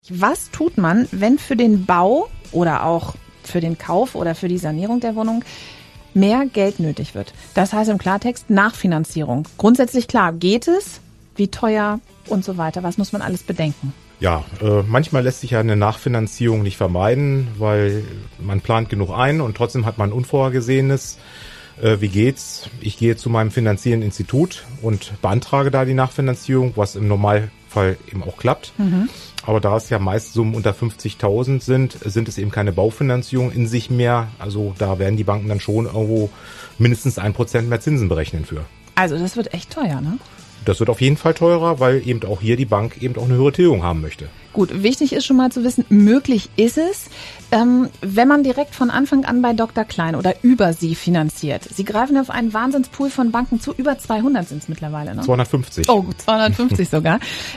Was tut man, wenn für den Bau oder auch für den Kauf oder für die Sanierung der Wohnung mehr Geld nötig wird? Das heißt im Klartext Nachfinanzierung. Grundsätzlich klar, geht es? Wie teuer und so weiter? Was muss man alles bedenken? Ja, manchmal lässt sich ja eine Nachfinanzierung nicht vermeiden, weil man plant genug ein und trotzdem hat man Unvorhergesehenes. Wie geht's? Ich gehe zu meinem finanzierenden Institut und beantrage da die Nachfinanzierung, was im Normalfall eben auch klappt. Mhm. Aber da es ja meist Summen unter 50.000 sind es eben keine Baufinanzierung in sich mehr. Also da werden die Banken dann schon irgendwo mindestens 1% mehr Zinsen berechnen für. Also das wird echt teuer, ne? Das wird auf jeden Fall teurer, weil eben auch hier die Bank eben auch eine höhere Tilgung haben möchte. Gut, wichtig ist schon mal zu wissen, möglich ist es, wenn man direkt von Anfang an bei Dr. Klein oder über Sie finanziert. Sie greifen auf einen Wahnsinnspool von Banken zu, über 200 sind es mittlerweile, ne? 250. Oh, 250 sogar.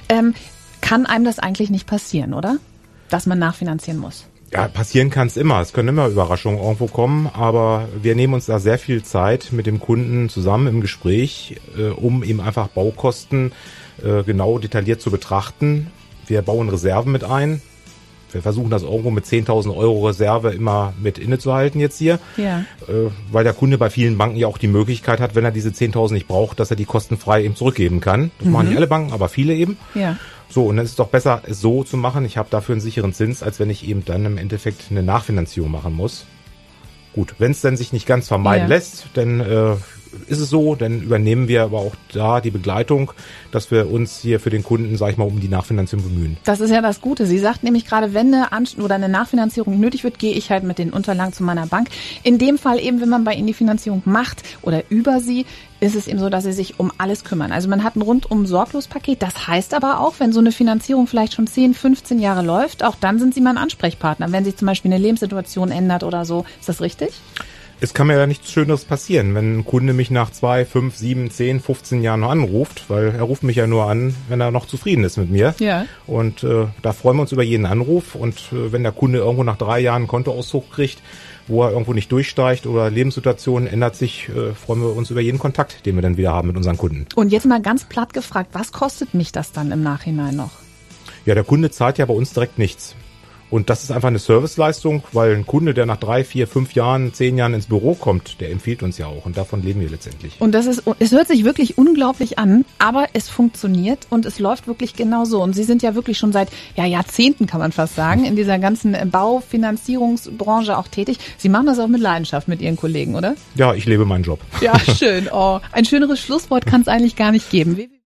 Kann einem das eigentlich nicht passieren, oder? Dass man nachfinanzieren muss. Ja, passieren kann es immer. Es können immer Überraschungen irgendwo kommen, aber wir nehmen uns da sehr viel Zeit mit dem Kunden zusammen im Gespräch, um eben einfach Baukosten genau detailliert zu betrachten. Wir bauen Reserven mit ein. Wir versuchen das irgendwo mit 10.000 Euro Reserve immer mit innezuhalten jetzt hier, ja. Weil der Kunde bei vielen Banken ja auch die Möglichkeit hat, wenn er diese 10.000 nicht braucht, dass er die kostenfrei eben zurückgeben kann. Das machen nicht alle Banken, aber viele eben. Ja. So, und dann ist es doch besser, es so zu machen. Ich habe dafür einen sicheren Zins, als wenn ich eben dann im Endeffekt eine Nachfinanzierung machen muss. Gut, wenn es dann sich nicht ganz vermeiden lässt, dann ist es so, dann übernehmen wir aber auch da die Begleitung, dass wir uns hier für den Kunden, sag ich mal, um die Nachfinanzierung bemühen. Das ist ja das Gute. Sie sagt nämlich gerade, wenn eine Nachfinanzierung nötig wird, gehe ich halt mit den Unterlagen zu meiner Bank. In dem Fall eben, wenn man bei Ihnen die Finanzierung macht oder über Sie, ist es eben so, dass Sie sich um alles kümmern. Also man hat ein rundum Sorglos-Paket. Das heißt aber auch, wenn so eine Finanzierung vielleicht schon 10, 15 Jahre läuft, auch dann sind Sie mein Ansprechpartner, wenn sich zum Beispiel eine Lebenssituation ändert oder so. Ist das richtig? Es kann mir ja nichts Schöneres passieren, wenn ein Kunde mich nach 2, 5, 7, 10, 15 Jahren noch anruft, weil er ruft mich ja nur an, wenn er noch zufrieden ist mit mir. Ja. Und da freuen wir uns über jeden Anruf. Und wenn der Kunde irgendwo nach 3 Jahren einen Kontoauszug kriegt, wo er irgendwo nicht durchsteigt oder Lebenssituation ändert sich, freuen wir uns über jeden Kontakt, den wir dann wieder haben mit unseren Kunden. Und jetzt mal ganz platt gefragt, was kostet mich das dann im Nachhinein noch? Ja, der Kunde zahlt ja bei uns direkt nichts. Und das ist einfach eine Serviceleistung, weil ein Kunde, der nach 3, 4, 5 Jahren, 10 Jahren ins Büro kommt, der empfiehlt uns ja auch. Und davon leben wir letztendlich. Und es hört sich wirklich unglaublich an, aber es funktioniert und es läuft wirklich genauso. Und Sie sind ja wirklich schon seit Jahrzehnten, kann man fast sagen, in dieser ganzen Baufinanzierungsbranche auch tätig. Sie machen das auch mit Leidenschaft mit Ihren Kollegen, oder? Ja, ich lebe meinen Job. Ja, schön. Oh, ein schöneres Schlusswort kann es eigentlich gar nicht geben.